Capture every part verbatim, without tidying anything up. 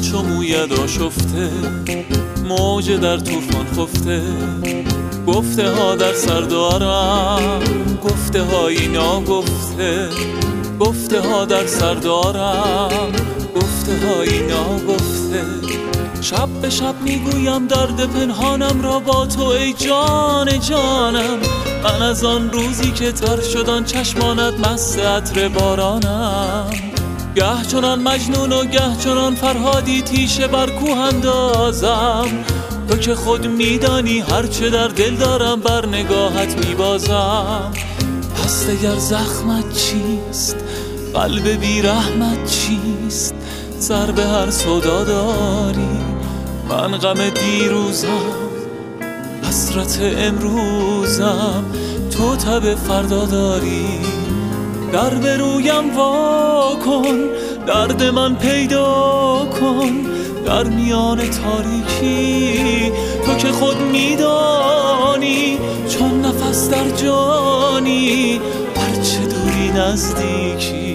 چو مویت آشفته، موج در طوفان خفته. گفته ها در سر دارم، گفته هایی ناگفته. گفته ها در سر دارم، گفته هایی ناگفته. شب به شب میگویم درد پنهانم را با تو ای جان جانم. من از آن روزی که تر شدن چشمانت مست عطر بارانم. گه چنان مجنون و گه چنان فرهادی تیشه بر کوه اندازم. تو که خود میدانی هرچه در دل دارم بر نگاهت میبازم. پس دگر زخمت چیست؟ قلب بی رحمت چیست؟ سر به هر صدا داری، من غم دیروزم، حسرت امروزم، تو تب فردا داری. در به رویم وا کن، درد من پیدا کن در میان تاریکی. تو که خود میدانی چون نفس در جانی، هرچه دوری نزدیکی.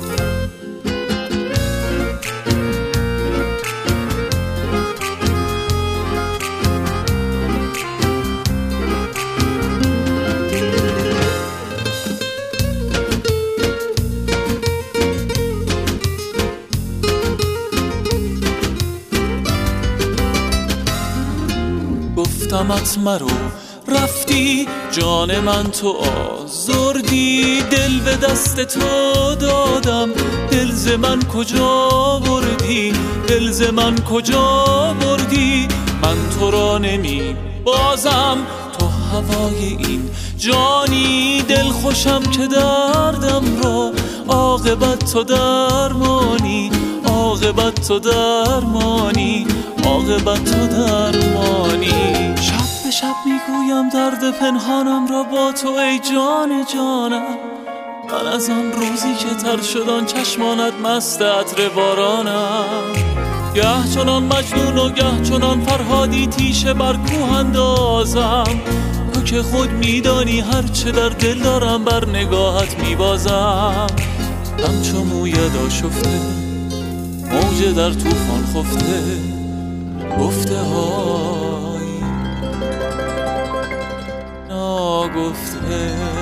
گفتمت مرو رفتی، جان من تو آزردی. دل به دست تو دادم، دل ز من کجا بردی؟ دل ز من کجا بردی؟ من تو را نمی بازم، تو هوای این جانی. دل خوشم که دردم را عاقبت تو درمانی. عاقبت تو درمانی، عاقبت تو درمانی. شب به شب میگویم درد پنهانم را با تو ای جان جانم. من از آن روزی که تر شدن چشمانت مست عطر بارانم. گه چنان مجنون و گه چنان فرهادی تیشه بر کوه اندازم. تو که خود میدانی هرچه در دل دارم بر نگاهت میبازم. همچو مویت آشفته، موج در طوفان خفته. گفته های ناگفته.